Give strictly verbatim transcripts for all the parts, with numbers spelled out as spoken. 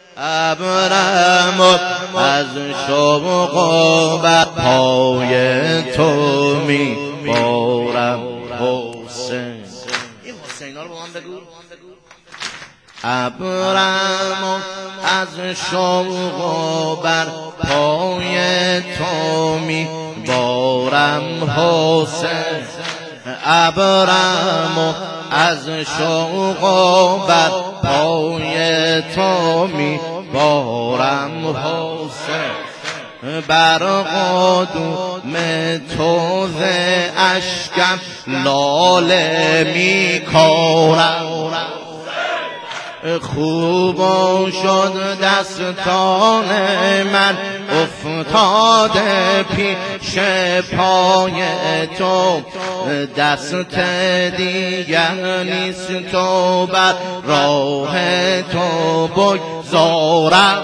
ابرم از شوق و بر پای تو می بارم حسین. این حسینا رو با من بگو. ابرم از شوق و بر پای تو می بارم حسین. ابرم از شوق و بر پای تو می بارم حسین. بر قدوم تو ز اشکم لاله می کارم. خوب شد دستان من افتاده پیش پای تو، دست دیگر نیست تو بر راه تو بگذارم.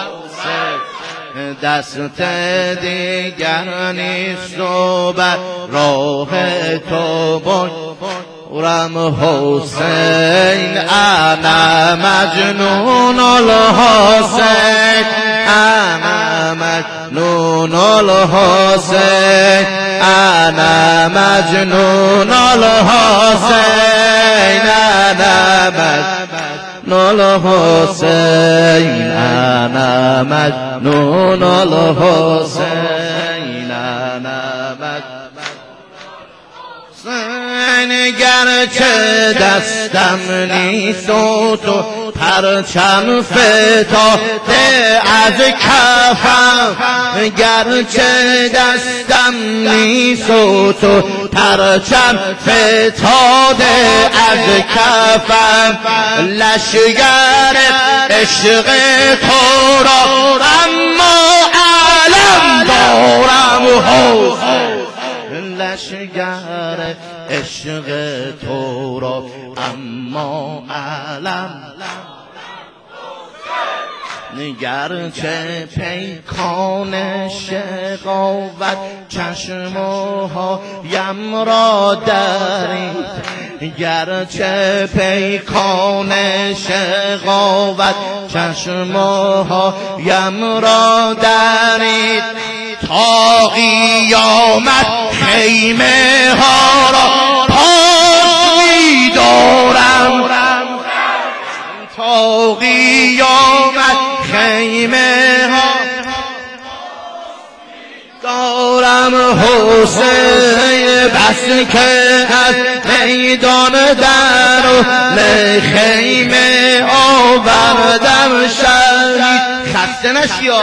دست دیگر نیست تو بر راه تو بگذارم حسین. انا مجنون الحسین، انا مجنون الحسین، انا مجنون الحسین، انا مجنون الحسین، انا مجنون الحسین، انا مجنون. گرچه دستم نیست و تو پرچم فتاده از کفم، گرچه دستم نیست و تو پرچم فتاده از کفم، لشگر عشق تو را اما علم دارم حسین. لشگر عشق تو را اما علم، گرچه پیکان شقاوت چشمهایم را درید، گرچه پیکان شقاوت چشمهایم را درید، تا قیامت خیمه ها را پاس می دارم، تا قیامت خیمه ها دارم حسین. بس که از میدان در و خیمه آوردم شهید. خسته نشیا.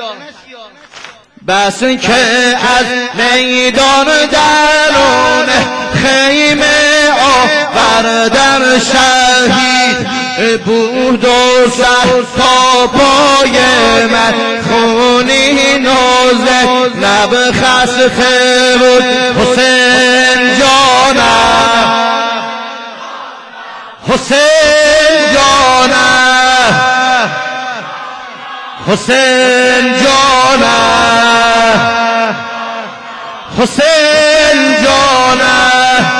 بس که از میدان درون خیمه آوردم شهید، بود و سر تا پای من خونی نوزه لب خسته بود. حسین جانم، حسین جانم، حسین جانم، حسین جانم،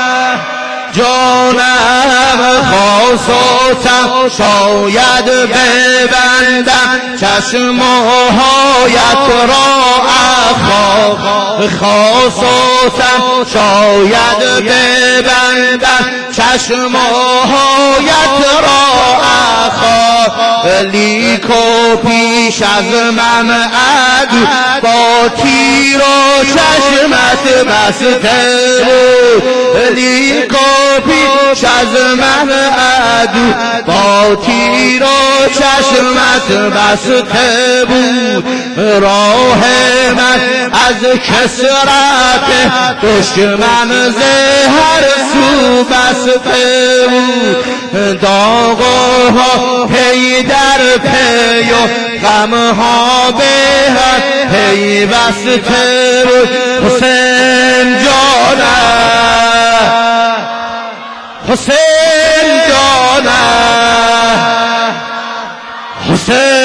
جانم خواستم شاید ببندم چشمهایت را اخا، خواستم شاید ببندم چشمهایت را اخا، لیکو پیش از من عدو با تیر و چشمت بسته بود، لیکو پیش از من عدو با تیر و چشمت بسته بود، راه من از کسرت دشمن ز هر سو بسته بود، داغها پی در پی و غمها به هم پی بسته بود. حسین جانم، حسین جانم، حسین